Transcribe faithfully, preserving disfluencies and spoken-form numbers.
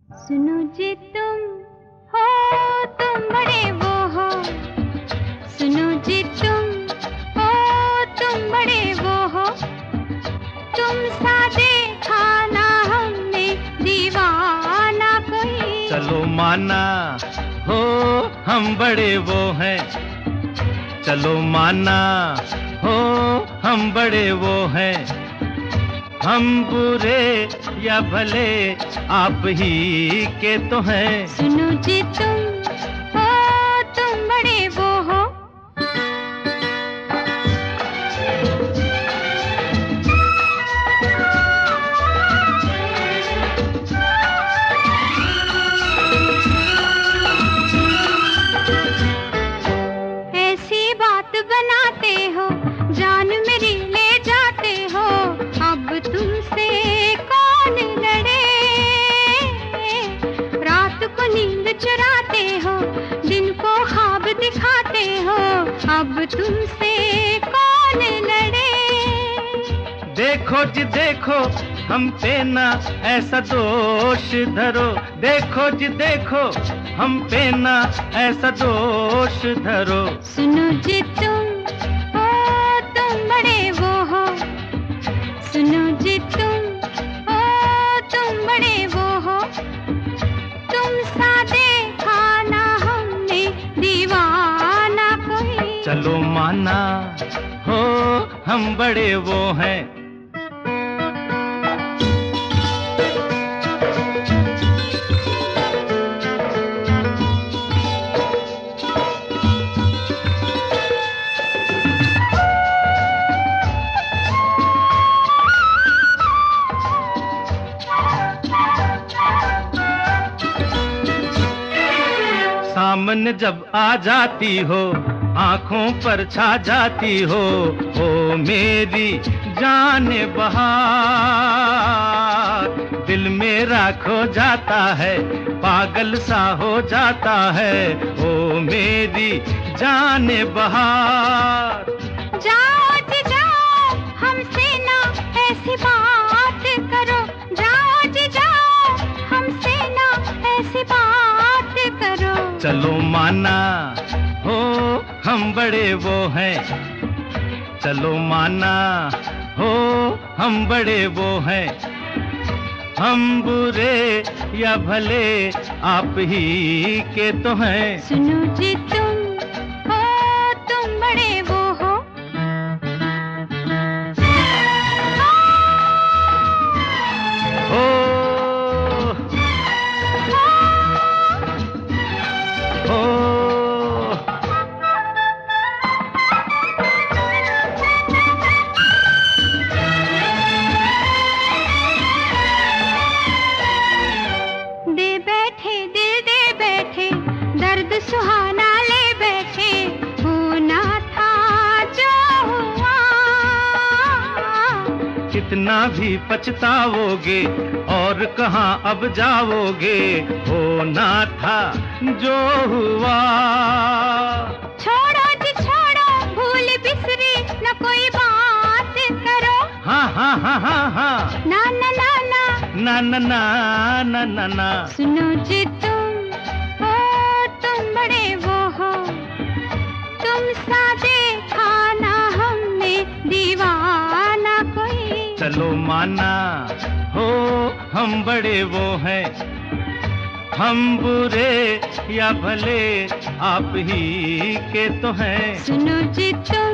सुनो जी तुम हो, तुम बड़े वो हो। सुनो जी तुम हो, तुम बड़े वो हो। तुम सा देखा ना हमने दीवाना कोई। चलो माना हो हम बड़े वो हैं, चलो माना हो हम बड़े वो हैं। हम बुरे या भले आप ही के तो हैं। सुनो जी तुम हो, तुम बड़े वो हो। ऐसी बात बनाते हो, जान मेरी ले जाते हो। अब तुमसे कौन लड़े। रात को नींद चुराते हो, दिन को ख्वाब दिखाते हो। अब तुमसे कौन लड़े। देखो जी देखो हम पे ना ऐसा दोष धरो। देखो जी देखो हम पे ना ऐसा दोष धरो। सुनो जी तुम हो, तुम बड़े वो हो। सुनो जी तुम हो, तुम बड़े वो हो। तुम सा देखा ना हमने दीवाना कोई। चलो माना हो हम बड़े वो हैं। सामने जब आ जाती हो, आंखों पर छा जाती हो। ओ मेरी जान बहार, दिल मेरा खो जाता है, पागल सा हो जाता है। ओ मेरी जान बहार। जाओ जी जाओ, हमसे ना ऐसी बात करो। जाओ जी जाओ, हमसे ना ऐसी बात करो। चलो माना हो हम बड़े वो हैं, चलो माना हो हम बड़े वो हैं। हम बुरे या भले आप ही के तो हैं। सुनो जी तुम हो, तुम बड़े वो हो। हो हो दे बैठे दिल दे बैठे, दर्द सुहाना ले बैठे। होना था जो हुआ। कितना भी पछताओगे और कहाँ अब जाओगे। होना था जो हुआ। छोड़ो जी छोड़ो, भूल बिसरी न कोई बात करो। हाँ हाँ हाँ हाँ हाँ ना ना ना ना। ना ना ना ना ना ना। सुनो जी तुम हो, तुम बड़े वो हो। तुम सा देखा ना हमने दीवाना कोई। चलो माना हो हम बड़े वो हैं। हम बुरे या भले आप ही के तो हैं। सुनो जी तुम